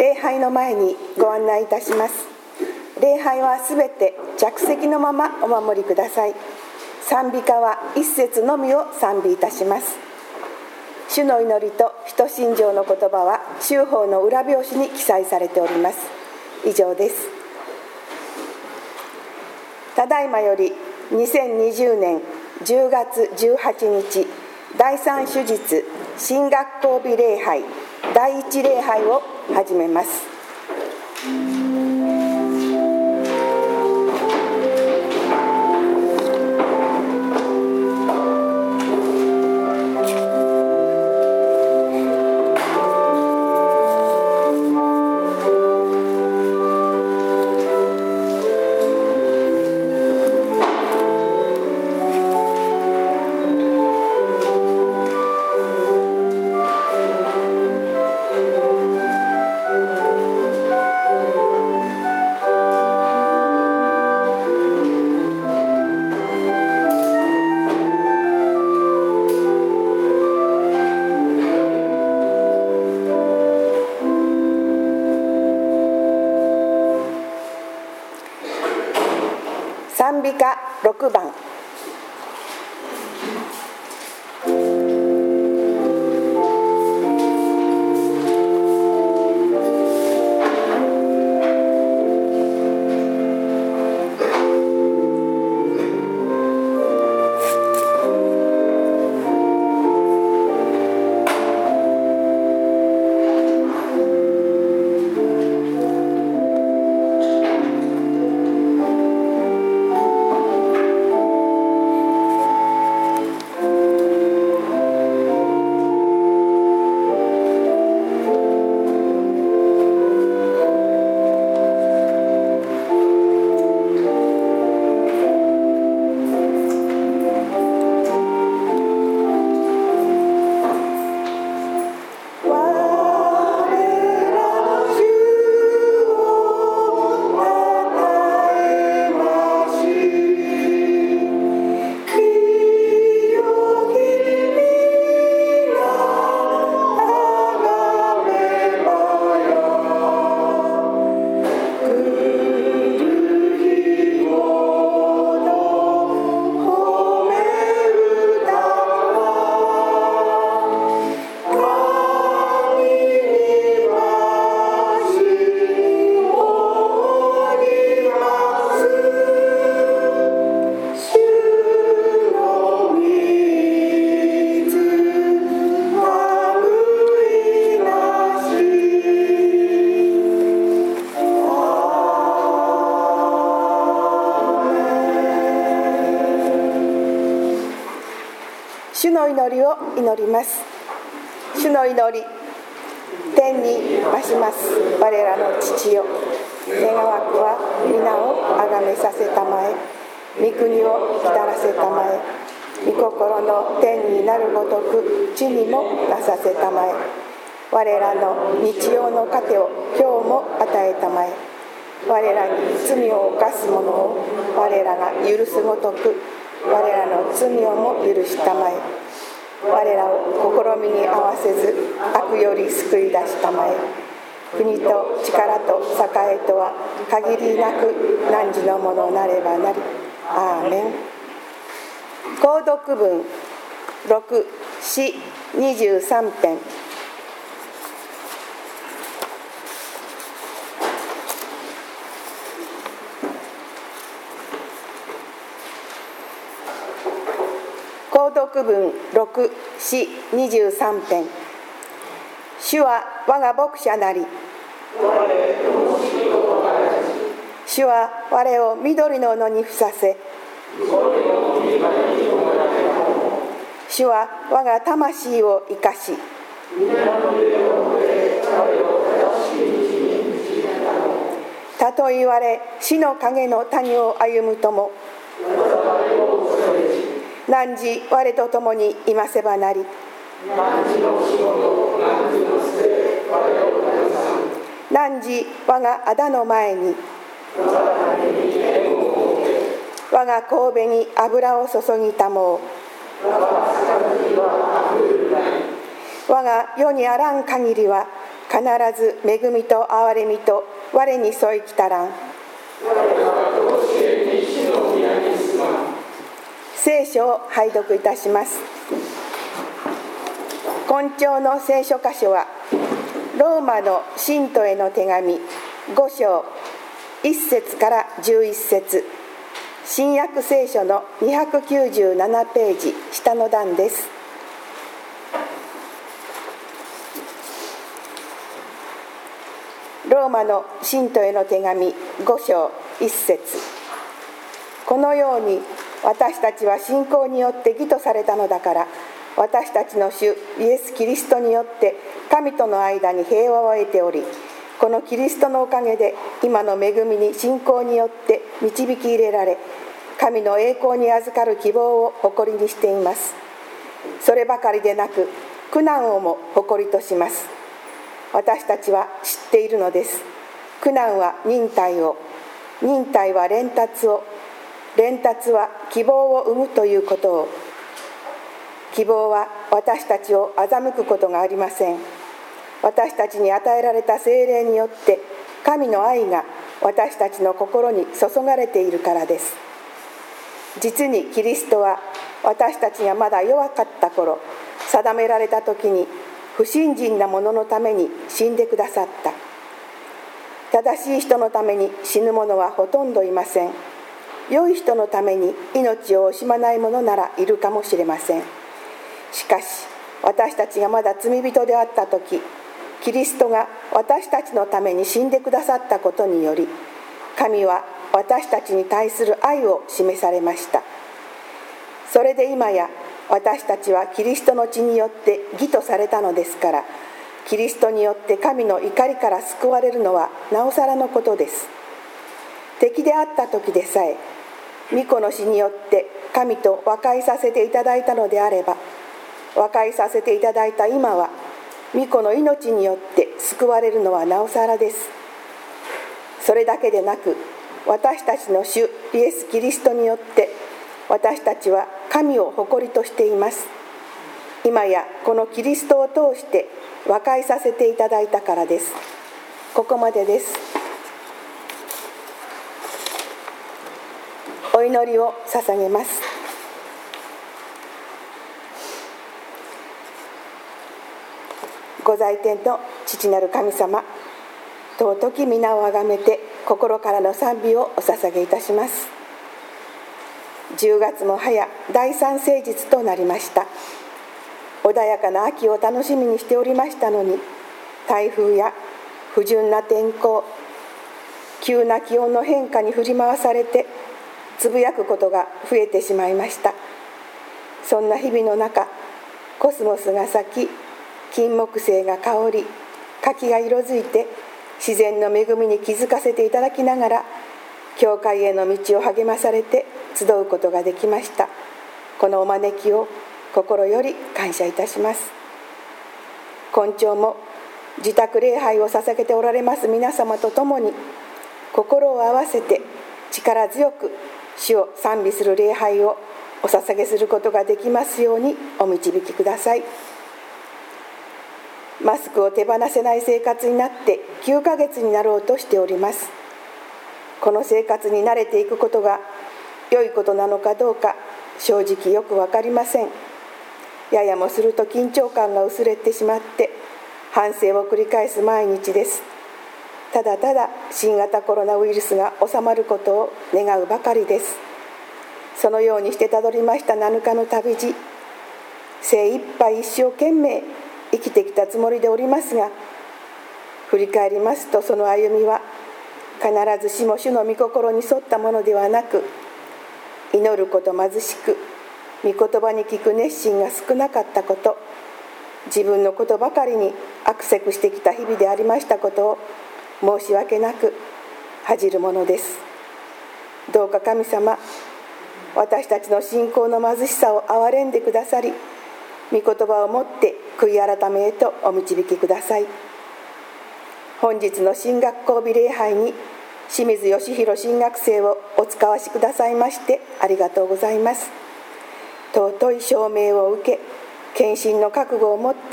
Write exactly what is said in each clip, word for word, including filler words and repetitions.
礼拝の前にご案内いたします。礼拝はすべて着席のままお守りください。賛美歌は一節のみを賛美いたします。主の祈りと使徒信条の言葉は州法の裏表紙に記載されております。以上です。ただいまよりにせんにじゅうねんじゅうがつじゅうはちにち第三主日新学校日礼拝第一礼拝を始めます。賛美歌ろくばん。主の祈りを祈ります。主の祈り、天に増します我らの父よ、願わくは皆をあがめさせたまえ、御国を来たらせたまえ、御心の天になるごとく地にもなさせたまえ、我らの日曜の糧を今日も与えたまえ、我らに罪を犯す者を我らが許すごとく我らの罪をも許したまえ、我らを試みに合わせず悪より救い出したまえ、国と力と栄とは限りなく汝のものなればなり。アーメン。購読文ろく、しにじゅうさんぺん。購読文ろく、しにじゅうさんぺん。主は我が牧者なり、主は我を緑の野にふさせ、主は我が魂を生かし、たとえ言われ死の影の谷を歩むとも、汝我と共にいませばなり。汝我が仇の前に、我が頭に油を注ぎたもう。我が世にあらん限りは必ず恵みと憐れみと我に添いきたらん。聖書を拝読いたします。今朝の聖書箇所はローマの信徒への手紙ご章いっ節からじゅういち節、新約聖書のにひゃくきゅうじゅうななページ下の段です。ローマの信徒への手紙ご章いっ節、このように私たちは信仰によって義とされたのだから、私たちの主イエス・キリストによって神との間に平和を得ており、このキリストのおかげで今の恵みに信仰によって導き入れられ、神の栄光に預かる希望を誇りにしています。そればかりでなく苦難をも誇りとします。私たちは知っているのです。苦難は忍耐を、忍耐は連達を、連達は希望を生むということを。希望は私たちを欺くことがありません。私たちに与えられた聖霊によって神の愛が私たちの心に注がれているからです。実にキリストは私たちがまだ弱かった頃、定められた時に不信心な者のために死んでくださった。正しい人のために死ぬ者はほとんどいません。良い人のために命を惜しまない者ならいるかもしれません。しかし私たちがまだ罪人であった時、キリストが私たちのために死んでくださったことにより、神は私たちに対する愛を示されました。それで今や私たちはキリストの血によって義とされたのですから、キリストによって神の怒りから救われるのはなおさらのことです。敵であった時でさえ、御子の死によって神と和解させていただいたのであれば、和解させていただいた今は御子の命によって救われるのはなおさらです。それだけでなく、私たちの主イエス・キリストによって私たちは神を誇りとしています。今やこのキリストを通して和解させていただいたからです。ここまでです。お祈りを捧げます。ご在天の父なる神様、尊き皆をあがめて心からの賛美をお捧げいたします。じゅうがつも早第三聖日となりました。穏やかな秋を楽しみにしておりましたのに、台風や不順な天候、急な気温の変化に振り回されてつぶやくことが増えてしまいました。そんな日々の中、コスモスが咲き、金木犀が香り、柿が色づいて、自然の恵みに気づかせていただきながら、教会への道を励まされて集うことができました。このお招きを心より感謝いたします。今朝も自宅礼拝を捧げておられます皆様と共に、心を合わせて力強く主を賛美する礼拝をお捧げすることができますようにお導きください。マスクを手放せない生活になってきゅうかげつになろうとしております。この生活に慣れていくことが良いことなのかどうか正直よく分かりません。ややもすると緊張感が薄れてしまって反省を繰り返す毎日です。ただただ新型コロナウイルスが収まることを願うばかりです。そのようにしてたどりましたなのかの旅路、精一杯一生懸命生きてきたつもりでおりますが、振り返りますとその歩みは必ずしも主の御心に沿ったものではなく、祈ること貧しく、御言葉に聞く熱心が少なかったこと、自分のことばかりに悪せくしてきた日々でありましたことを申し訳なく恥じるものです。どうか神様、私たちの信仰の貧しさを憐れんでくださり、御言葉をもって悔い改めへとお導きください。本日の新学校日礼拝に清水義弘新学生をお使わしくださいましてありがとうございます。尊い証明を受け、献身の覚悟を持って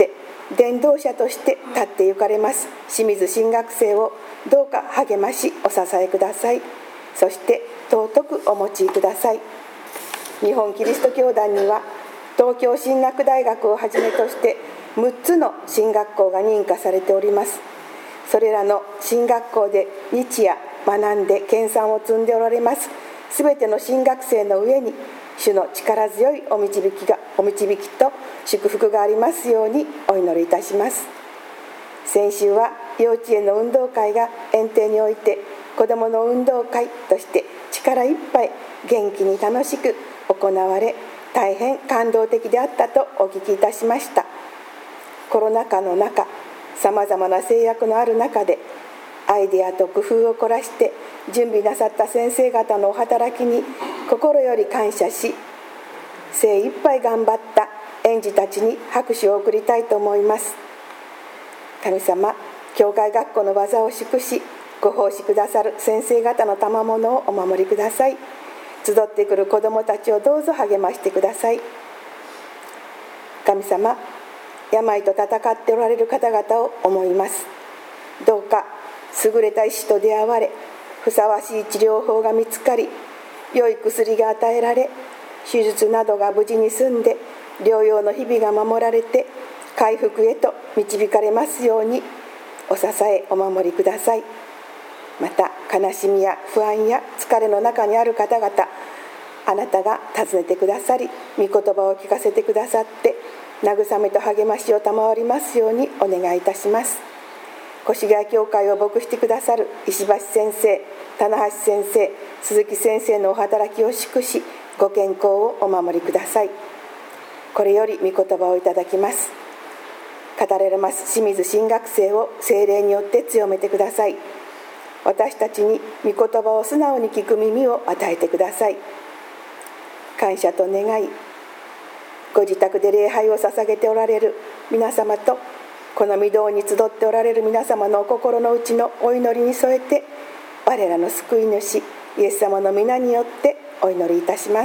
伝道者として立って行かれます清水神学生をどうか励ましお支えください。そして尊くお持ちください。日本キリスト教団には東京神学大学をはじめとしてむっつの神学校が認可されております。それらの神学校で日夜学んで研鑽を積んでおられますすべての神学生の上に主の力強いお導きがお導きと祝福がありますようにお祈りいたします。先週は幼稚園の運動会が園庭において子どもの運動会として力いっぱい元気に楽しく行われ、大変感動的であったとお聞きいたしました。コロナ禍の中、さまざまな制約のある中でアイデアと工夫を凝らして準備なさった先生方のお働きに心より感謝し、精一杯頑張った園児たちに拍手を送りたいと思います。神様、教会学校の技を祝しご奉仕くださる先生方の賜物をお守りください。集ってくる子どもたちをどうぞ励ましてください。神様、病と闘っておられる方々を思います。どうか優れた医師と出会われ、ふさわしい治療法が見つかり、良い薬が与えられ、手術などが無事に済んで療養の日々が守られて回復へと導かれますようにお支えお守りください。また悲しみや不安や疲れの中にある方々、あなたが訪ねてくださり、御言葉を聞かせてくださって慰めと励ましを賜りますようにお願いいたします。越谷教会を牧してくださる石橋先生、棚橋先生、鈴木先生のお働きを祝し、ご健康をお守りください。これより御言葉をいただきます。語られます清水神学生を聖霊によって強めてください。私たちに御言葉を素直に聞く耳を与えてください。感謝と願い、ご自宅で礼拝を捧げておられる皆様と、この御堂に集っておられる皆様のお心の内のお祈りに添えて、我らの救い主イエス様の皆によってお祈りいたします。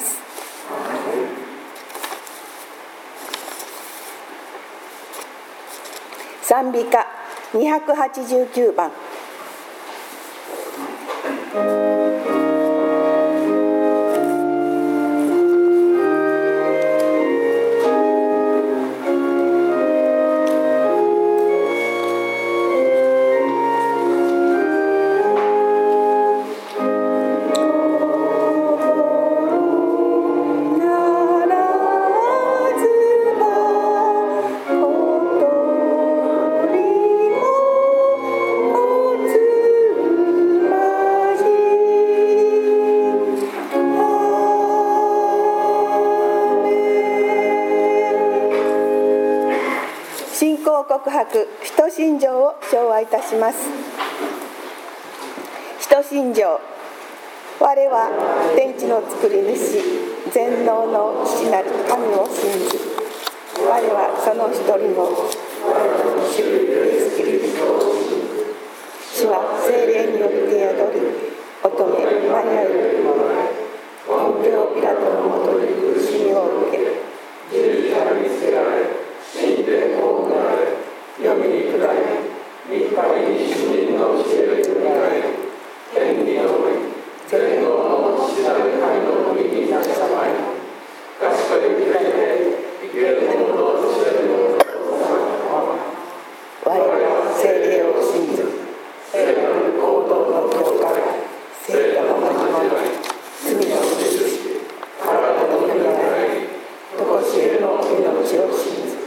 賛美歌にひゃくはちじゅうきゅうばん。告白使徒信条を唱和いたします。使徒信条。我は天地の作り主、全能の父なる神を信ず。我はその一人の主イエス・キリストを信ず。主は聖霊によって宿り、乙女マリアより生まれ、本領ピラトのもとに死にを受け、十字架につけられ、死んで葬られ、読みに下り、三日に主人の知恵に迎え、天に昇り、全能の父なる神の御に立ちさまい、賢い光で生ける者としての我は聖霊を信ず、聖なる行動の教会、聖なる始まり、罪の許し、体の身がない、とこしえの命を信ず。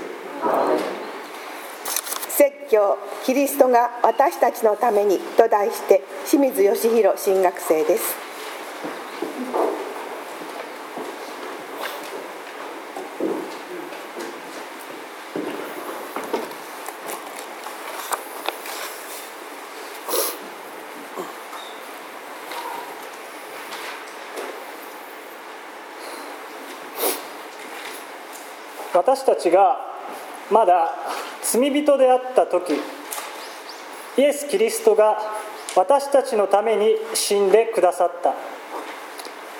説教キリストが私たちのためにと題して清水義弘神学生です。 私たちがまだ罪人であった時、イエス・キリストが私たちのために死んでくださった。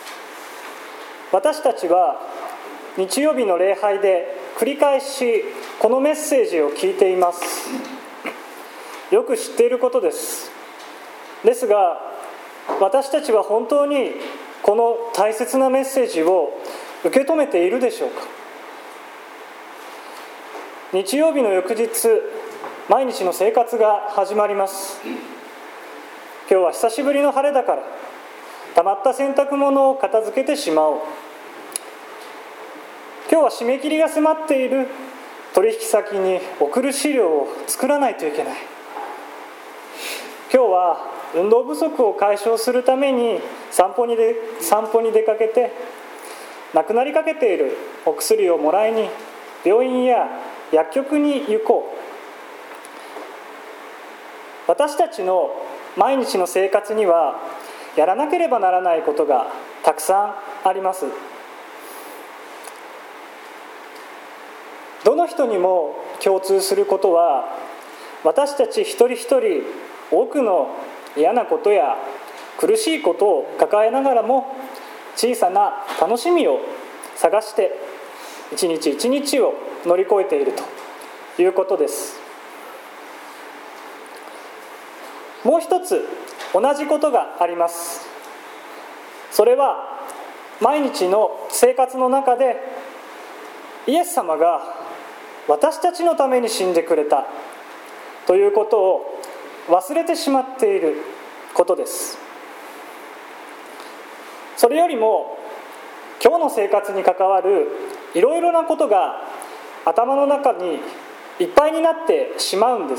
私たちは日曜日の礼拝で繰り返しこのメッセージを聞いています。よく知っていることです。ですが、私たちは本当にこの大切なメッセージを受け止めているでしょうか。日曜日の翌日、毎日の生活が始まります。今日は久しぶりの晴れだから、たまった洗濯物を片付けてしまおう。今日は締め切りが迫っている取引先に送る資料を作らないといけない。今日は運動不足を解消するために散歩にで散歩に出かけて、なくなりかけているお薬をもらいに病院や薬局に行こう。私たちの毎日の生活にはやらなければならないことがたくさんあります。どの人にも共通することは、私たち一人一人多くの嫌なことや苦しいことを抱えながらも、小さな楽しみを探して一日一日を乗り越えているということです。もう一つ同じことがあります。それは毎日の生活の中でイエス様が私たちのために死んでくれたということを忘れてしまっていることです。それよりも今日の生活に関わるいろいろなことが頭の中にいっぱいになってしまうんです。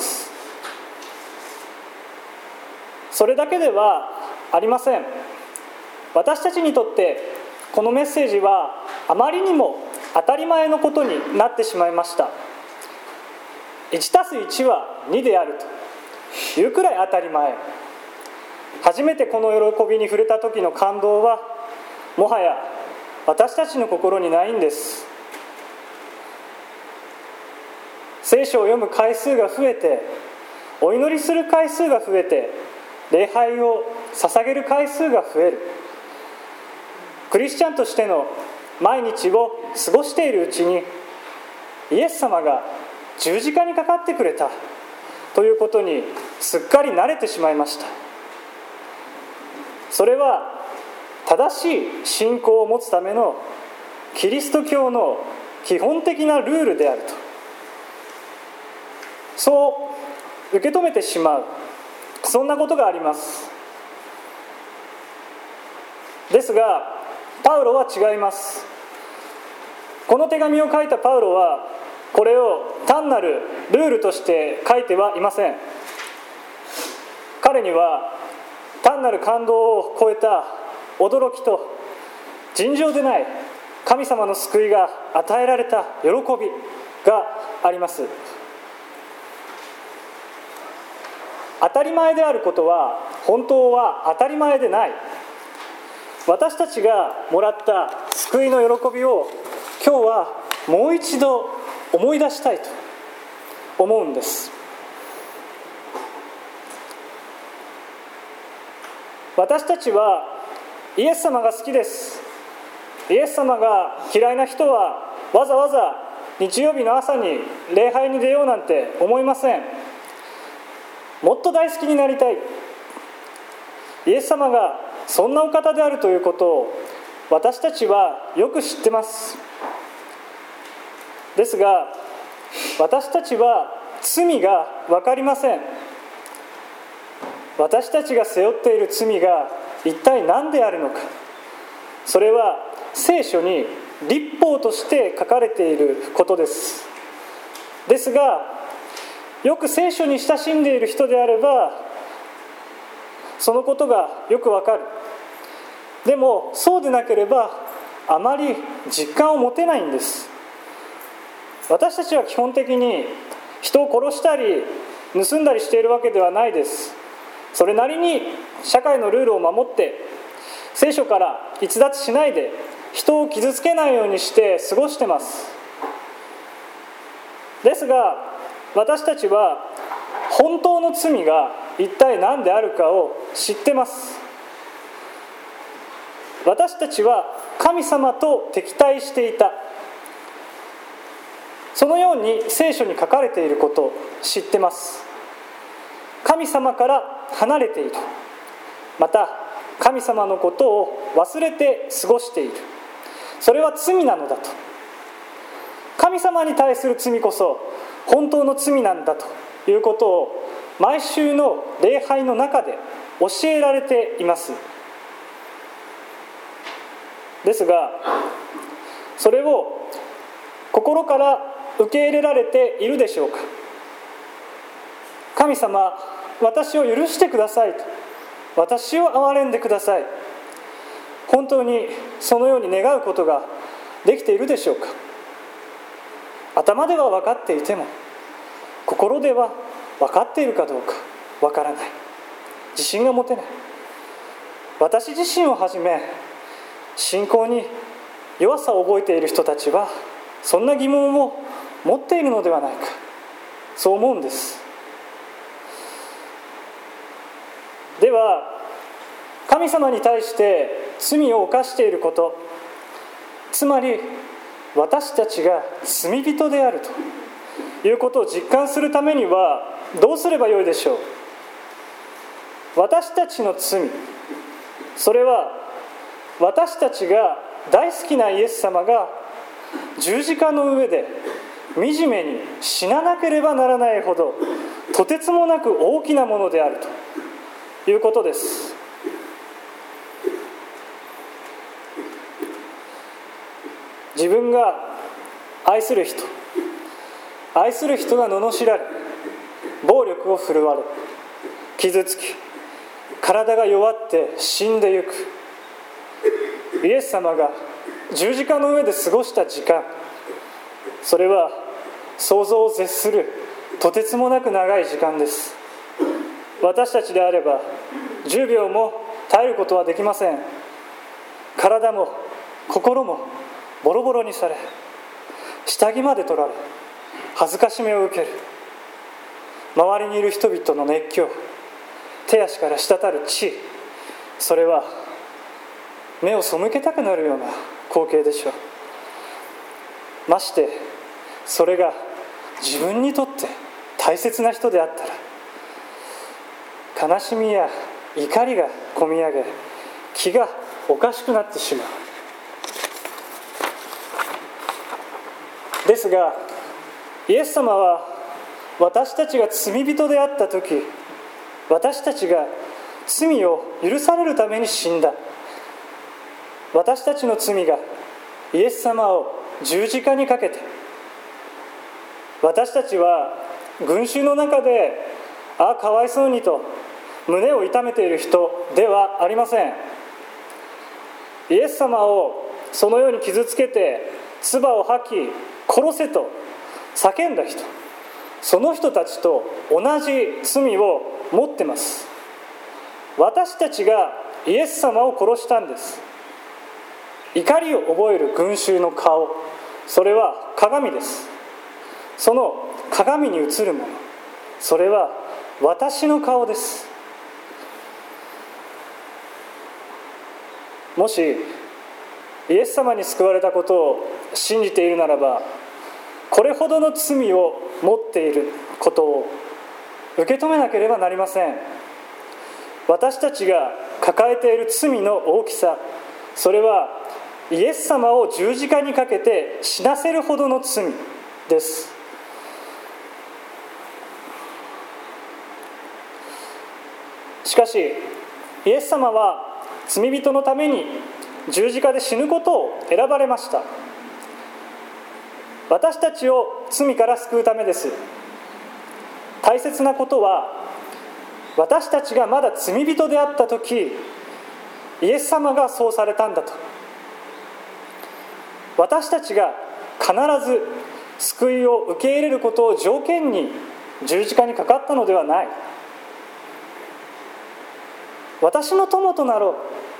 それだけではありません。私たちにとってこのメッセージはあまりにも当たり前のことになってしまいました。いちたすいちはにであるというくらい当たり前。初めてこの喜びに触れた時の感動はもはや私たちの心にないんです。聖書を読む回数が増えて、お祈りする回数が増えて、礼拝を捧げる回数が増える。クリスチャンとしての毎日を過ごしているうちに、イエス様が十字架にかかってくれたということにすっかり慣れてしまいました。それは正しい信仰を持つためのキリスト教の基本的なルールであると、そう受け止めてしまう、そんなことがあります。ですがパウロは違います。この手紙を書いたパウロはこれを単なるルールとして書いてはいません。彼には単なる感動を超えた驚きと尋常でない神様の救いが与えられた喜びがあります。当たり前であることは本当は当たり前でない。私たちがもらった救いの喜びを今日はもう一度思い出したいと思うんです。私たちはイエス様が好きです。イエス様が嫌いな人はわざわざ日曜日の朝に礼拝に出ようなんて思いません。もっと大好きになりたい。イエス様がそんなお方であるということを私たちはよく知ってます。ですが私たちは罪が分かりません。私たちが背負っている罪が一体何であるのか。それは聖書に律法として書かれていることです。ですがよく聖書に親しんでいる人であればそのことがよくわかる。でもそうでなければあまり実感を持てないんです。私たちは基本的に人を殺したり盗んだりしているわけではないです。それなりに社会のルールを守って聖書から逸脱しないで人を傷つけないようにして過ごしてます。ですが私たちは本当の罪が一体何であるかを知ってます。私たちは神様と敵対していた。 そのように聖書に書かれていることを知ってます。神様から離れている、また神様のことを忘れて過ごしている、それは罪なのだと。神様に対する罪こそ本当の罪なんだということを毎週の礼拝の中で教えられています。ですが、それを心から受け入れられているでしょうか。神様、私を許してくださいと、私を憐れんでください、本当にそのように願うことができているでしょうか。頭では分かっていても心では分かっているかどうか分からない、自信が持てない。私自身をはじめ信仰に弱さを覚えている人たちはそんな疑問を持っているのではないか、そう思うんです。では、神様に対して罪を犯していること、つまり私たちが罪人であるということを実感するためにはどうすればよいでしょう。私たちの罪、それは私たちが大好きなイエス様が十字架の上で惨めに死ななければならないほどとてつもなく大きなものであるということです。自分が愛する人、愛する人が罵られ、暴力を振るわれ、傷つき、体が弱って死んでゆく。イエス様が十字架の上で過ごした時間、それは想像を絶するとてつもなく長い時間です。私たちであればじゅうびょうも耐えることはできません。体も心もボロボロにされ、下着まで取られ、恥ずかしめを受ける。周りにいる人々の熱狂、手足から滴る血、それは目を背けたくなるような光景でしょう。ましてそれが自分にとって大切な人であったら、悲しみや怒りがこみ上げ、気がおかしくなってしまう。ですが、イエス様は私たちが罪人であったとき、私たちが罪を許されるために死んだ。私たちの罪がイエス様を十字架にかけて、私たちは群衆の中で、ああかわいそうにと胸を痛めている人ではありません。イエス様をそのように傷つけて唾を吐き殺せと叫んだ人、その人たちと同じ罪を持ってます。私たちがイエス様を殺したんです。怒りを覚える群衆の顔、それは鏡です。その鏡に映るもの、それは私の顔です。もしイエス様に救われたことを信じているならば、これほどの罪を持っていることを受け止めなければなりません。私たちが抱えている罪の大きさ、それはイエス様を十字架にかけて死なせるほどの罪です。しかしイエス様は罪人のために十字架で死ぬことを選ばれました。私たちを罪から救うためです。大切なことは、私たちがまだ罪人であったとき、イエス様がそうされたんだと。私たちが必ず救いを受け入れることを条件に十字架にかかったのではない。私の友となろ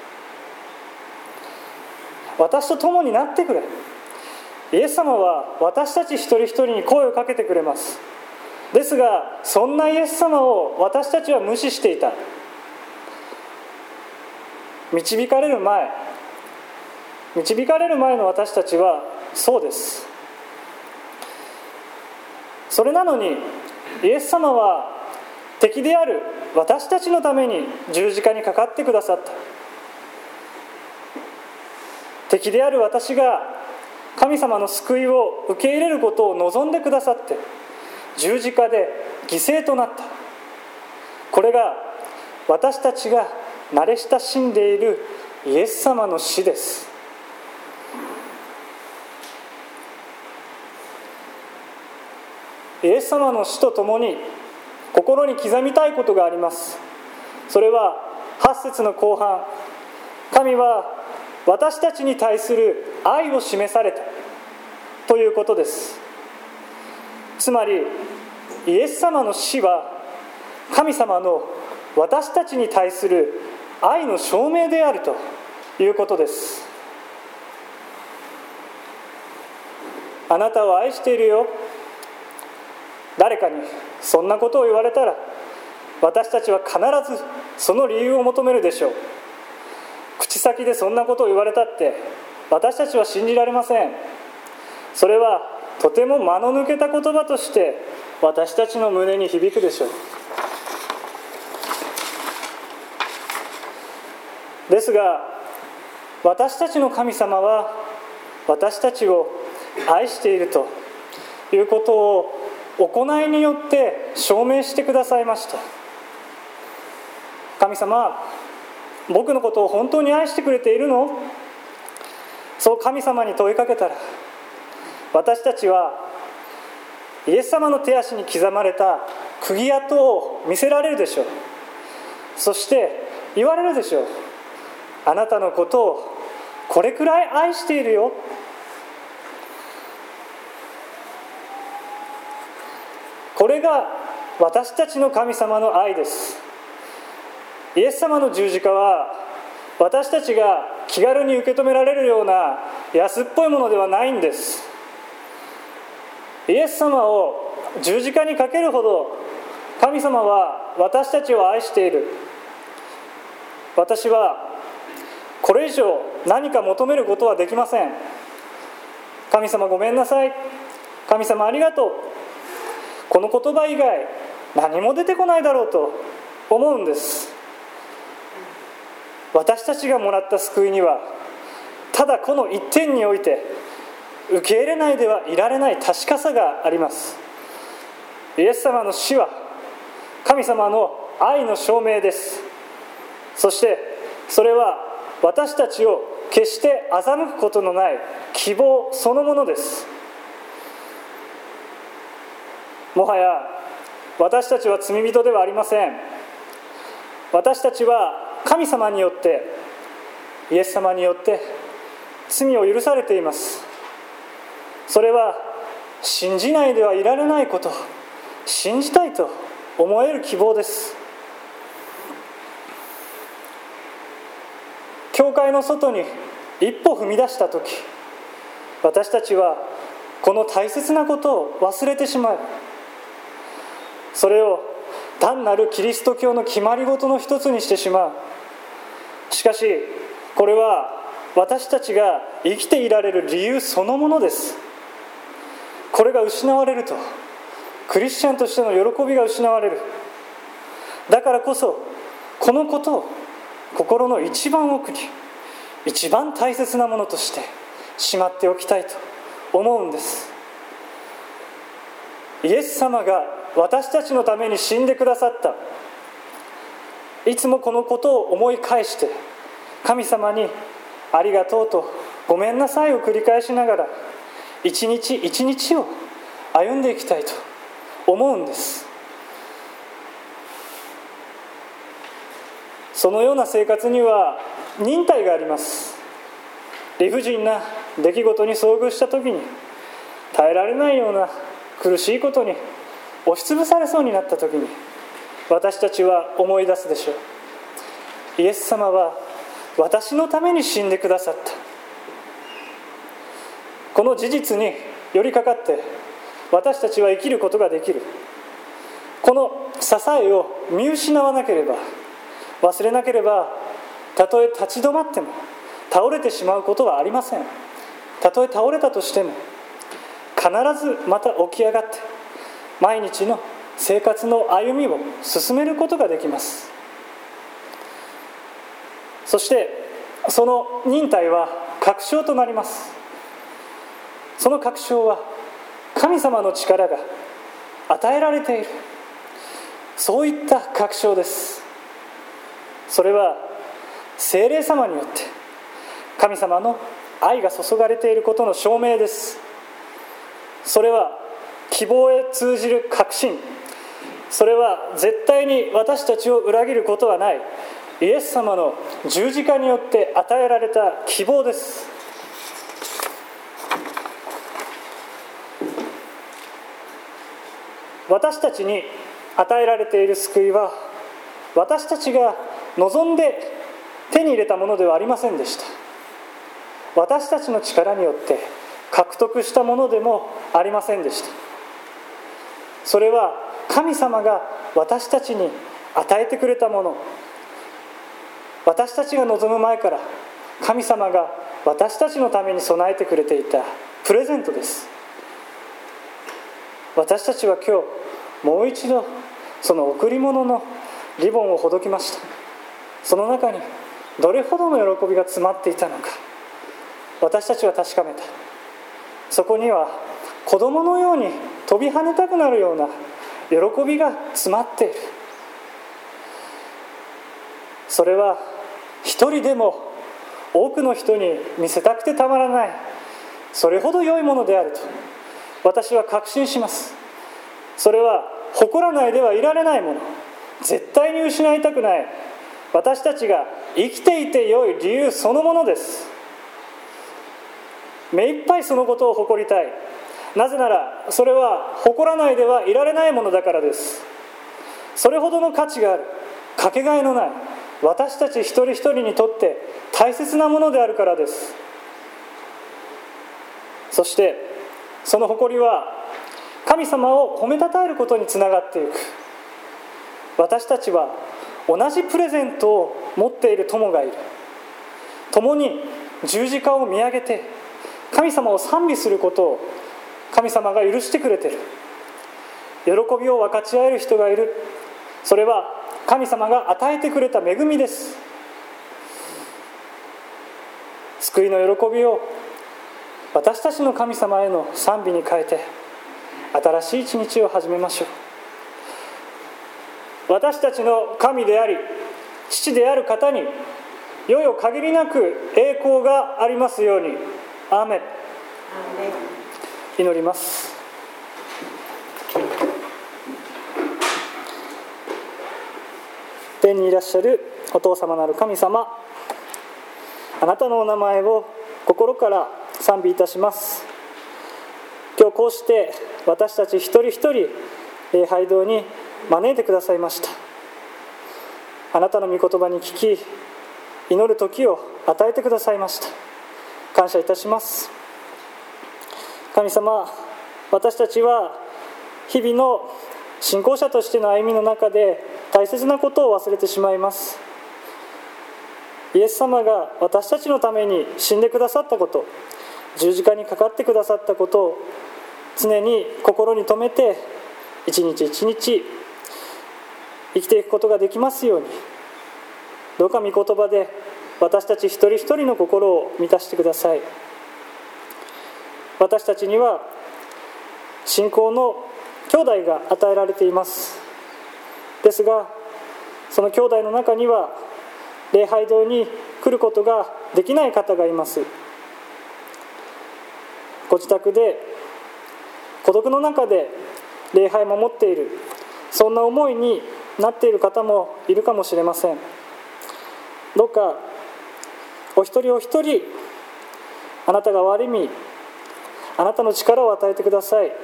う、私と友になってくれ。イエス様は私たち一人一人に声をかけてくれます。ですが、そんなイエス様を私たちは無視していた。導かれる前、導かれる前の私たちはそうです。 それなのにイエス様は敵である私たちのために十字架にかかってくださった。敵である私が神様の救いを受け入れることを望んでくださって十字架で犠牲となった。これが私たちが慣れ親しんでいるイエス様の死です。イエス様の死とともに心に刻みたいことがあります。それははち節の後半、神は私たちに対する愛を示されたということです。つまりイエス様の死は神様の私たちに対する愛の証明であるということです。あなたを愛しているよ、誰かにそんなことを言われたら私たちは必ずその理由を求めるでしょう。口先でそんなことを言われたって私たちは信じられません。それはとても間の抜けた言葉として私たちの胸に響くでしょう。ですが私たちの神様は私たちを愛しているということを行いによって証明してくださいました。神様、僕のことを本当に愛してくれているの？そう神様に問いかけたら、私たちはイエス様の手足に刻まれた釘跡を見せられるでしょう。そして言われるでしょう。あなたのことをこれくらい愛しているよ。これが私たちの神様の愛です。イエス様の十字架は私たちが気軽に受け止められるような安っぽいものではないんです。イエス様を十字架にかけるほど神様は私たちを愛している。私はこれ以上何か求めることはできません。神様ごめんなさい。神様ありがとう。この言葉以外何も出てこないだろうと思うんです。私たちがもらった救いにはただこの一点において受け入れないではいられない確かさがあります。イエス様の死は神様の愛の証明です。そしてそれは私たちを決して欺くことのない希望そのものです。もはや私たちは罪人ではありません。私たちは神様によってイエス様によって罪を許されています。それは信じないではいられないこと、信じたいと思える希望です。教会の外に一歩踏み出したとき、私たちはこの大切なことを忘れてしまう。それを単なるキリスト教の決まり事の一つにしてしまう。しかしこれは私たちが生きていられる理由そのものです。これが失われるとクリスチャンとしての喜びが失われる。だからこそこのことを心の一番奥に一番大切なものとしてしまっておきたいと思うんです。イエス様が私たちのために死んでくださった。いつもこのことを思い返して神様にありがとうとごめんなさいを繰り返しながら一日一日を歩んでいきたいと思うんです。そのような生活には忍耐があります。理不尽な出来事に遭遇した時に耐えられないような苦しいことに押しつぶされそうになった時に私たちは思い出すでしょう。イエス様は私のために死んでくださった。この事実に寄りかかって私たちは生きることができる。この支えを見失わなければ、忘れなければ、たとえ立ち止まっても倒れてしまうことはありません。たとえ倒れたとしても必ずまた起き上がって毎日の生活の歩みを進めることができます。そしてその忍耐は確証となります。その確証は神様の力が与えられている、そういった確証です。それは聖霊様によって神様の愛が注がれていることの証明です。それは希望へ通じる確信、それは絶対に私たちを裏切ることはないイエス様の十字架によって与えられた希望です。私たちに与えられている救いは、私たちが望んで手に入れたものではありませんでした。私たちの力によって獲得したものでもありませんでした。それは神様が私たちに与えてくれたもの、私たちが望む前から神様が私たちのために備えてくれていたプレゼントです。私たちは今日もう一度その贈り物のリボンをほどきました。その中にどれほどの喜びが詰まっていたのか、私たちは確かめた。そこには子供のように飛び跳ねたくなるような喜びが詰まっている。それは一人でも多くの人に見せたくてたまらない、それほど良いものであると私は確信します。それは誇らないではいられないもの、絶対に失いたくない、私たちが生きていて良い理由そのものです。目いっぱいそのことを誇りたい。なぜならそれは誇らないではいられないものだからです。それほどの価値がある、かけがえのない、私たち一人一人にとって大切なものであるからです。そしてその誇りは神様を褒めたたえることにつながっていく。私たちは同じプレゼントを持っている友がいる。共に十字架を見上げて神様を賛美することを神様が許してくれている。喜びを分かち合える人がいる。それは神様が与えてくれた恵みです。救いの喜びを私たちの神様への賛美に変えて新しい一日を始めましょう。私たちの神であり父である方にいよいよ限りなく栄光がありますように。アーメン。祈ります。天にいらっしゃるお父様なる神様、あなたのお名前を心から賛美いたします。今日こうして私たち一人一人礼拝堂に招いてくださいました。あなたの御言葉に聞き祈る時を与えてくださいました。感謝いたします。神様、私たちは日々の信仰者としての歩みの中で大切なことを忘れてしまいます。イエス様が私たちのために死んでくださったこと、十字架にかかってくださったことを常に心に留めて一日一日生きていくことができますように、どうか御言葉で私たち一人一人の心を満たしてください。私たちには信仰の兄弟が与えられています。ですがその兄弟の中には礼拝堂に来ることができない方がいます。ご自宅で孤独の中で礼拝を守っている、そんな思いになっている方もいるかもしれません。どうかお一人お一人あなたが憐れみ、あなたの力を与えてください。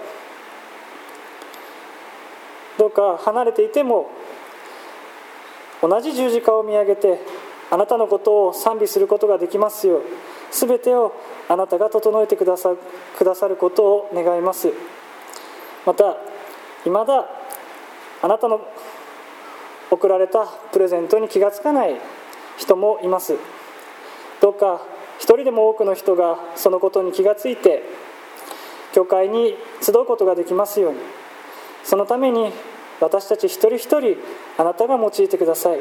どうか離れていても同じ十字架を見上げてあなたのことを賛美することができますよう、すべてをあなたが整えてくださ、くださることを願います。またいまだあなたの贈られたプレゼントに気がつかない人もいます。どうか一人でも多くの人がそのことに気がついて教会に集うことができますように、 そのために私たち一人一人あなたが用いてください。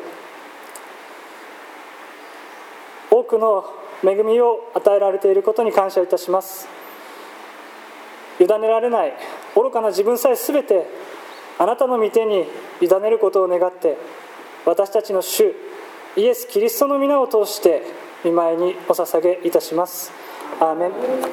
多くの恵みを与えられていることに感謝いたします。委ねられない愚かな自分さえすべてあなたの御手に委ねることを願って、私たちの主イエス・キリストの皆を通して御前にお捧げいたします。アーメン。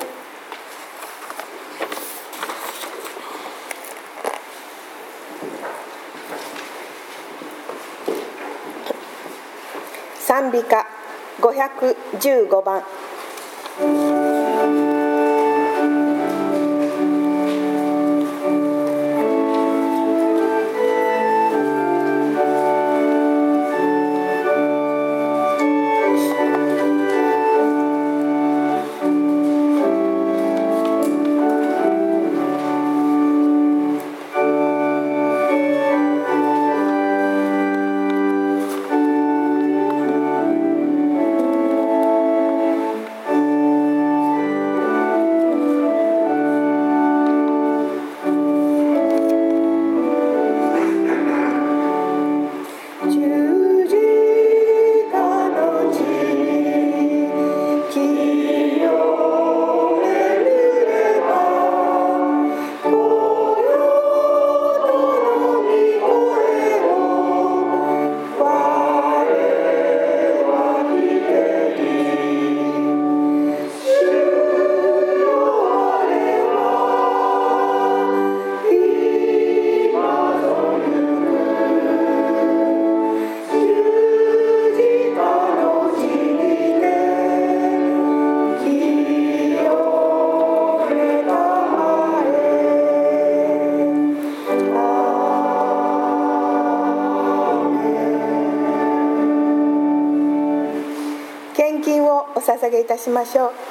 賛美歌ごひゃくじゅうごばん。献金をお捧げいたしましょう。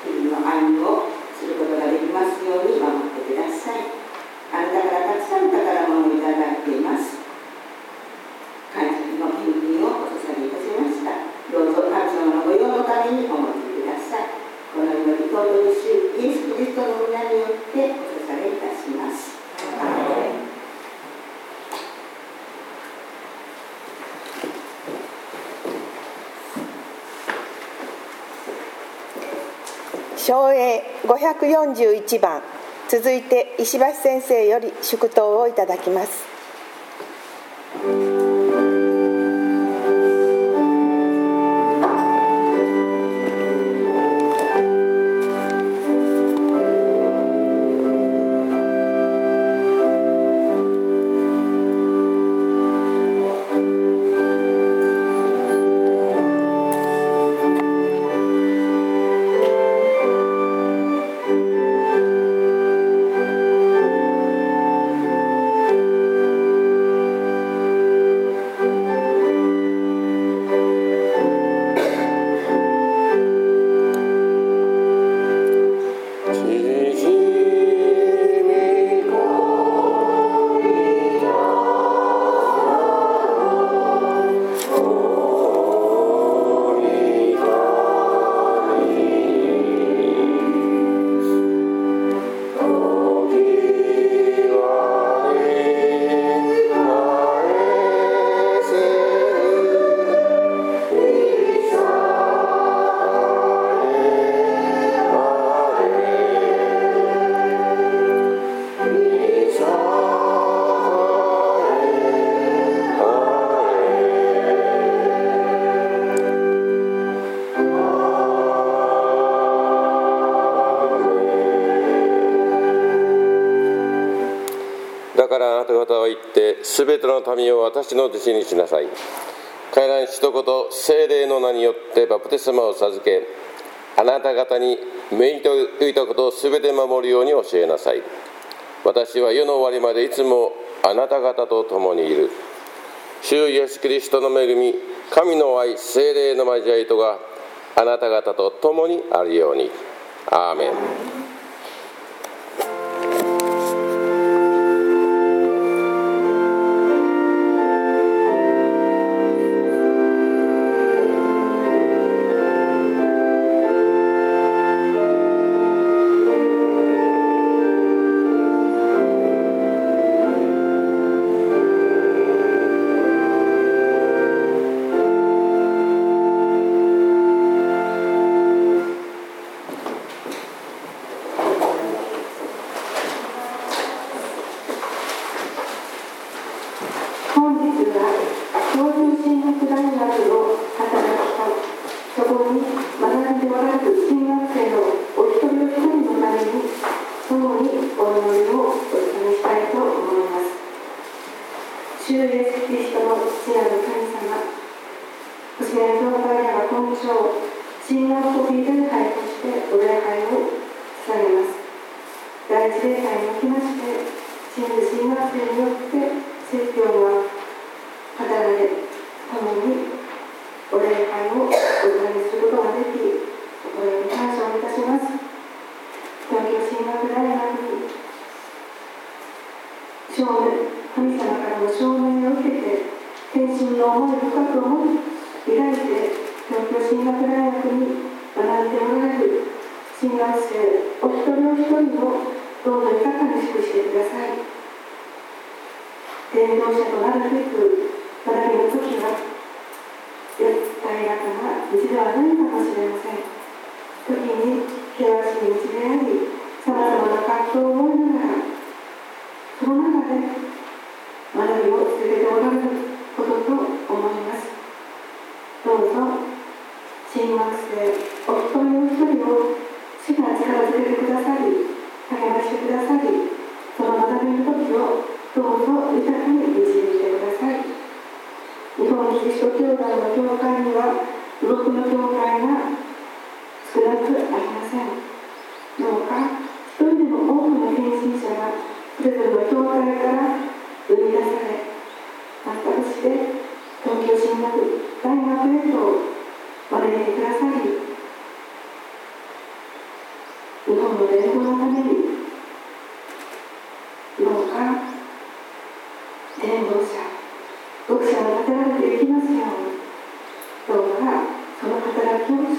愛をすることができますように守ってください。あなたからたくさん宝唱詠ごひゃくよんじゅういちばん、続いて石橋先生より祝祷をいただきます。 だからあなた方は言って、すべての民を私の弟子にしなさい。彼らに一言、聖霊の名によってバプテスマを授け、あなた方に命じておいたことをすべて守るように教えなさい。私は世の終わりまでいつもあなた方と共にいる。主イエスキリストの恵み、神の愛、聖霊の交わりとがあなた方と共にあるように。アーメン。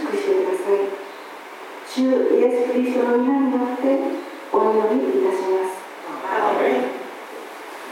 主イエス・キリストの皆によってお祈りいたします。